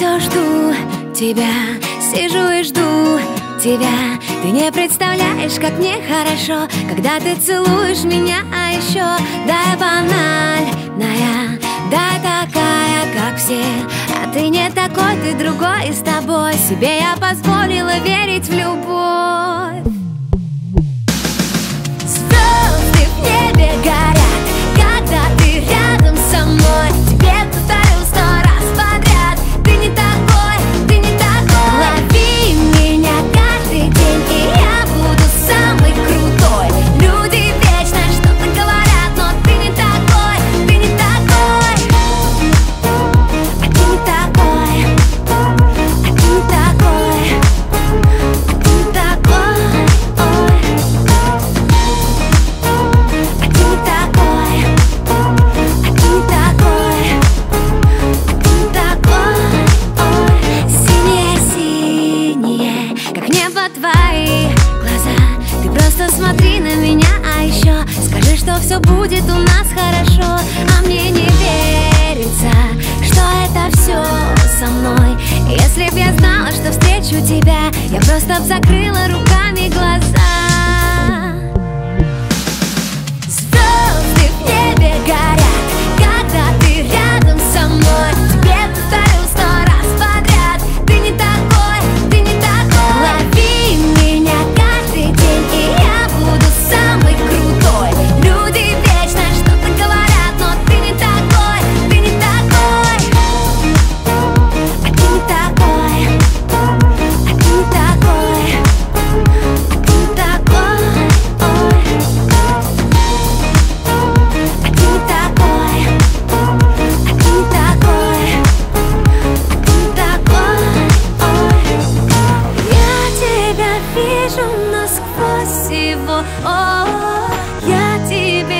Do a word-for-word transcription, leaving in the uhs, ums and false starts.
все жду тебя, сижу и жду тебя. Ты не представляешь, как мне хорошо, когда ты целуешь меня, а еще да, я банальная, да, такая, как все. А ты не такой, ты другой, и с тобой себе я позволила верить в любовь. Звезды в небе горят, когда ты рядом со мной. Тебе повторю сто раз подряд: ты не такой, ты не такой. Лови меня каждый день, и я буду самый крутой. Люди вечно что-то говорят, но ты не такой, ты не такой. А ты не такой, а ты не такой, а ты не такой, ой. А ты не такой, а ты не такой, а ты не такой, ой. Синие-синие, как небо твои глаза. Ты просто смотри на меня, а еще скажи, что все будет у нас хорошо. А мне не верится, что это все со мной. Если б я знала, что встречу тебя, я просто б закрыла руками глаза. Звезды в небе горят, когда ты рядом со мной. Тебе повторю сто раз подряд: ты не такой, ты не такой. Лови меня каждый день, и я буду самый крутой. Люди вечно что-то говорят, но ты не такой, ты не такой. А ты не такой, а ты не такой, а ты не такой, ой. А ты не такой, а ты не такой, а ты не такой, ой. Я тебя вижу насквозь его, о, я тебя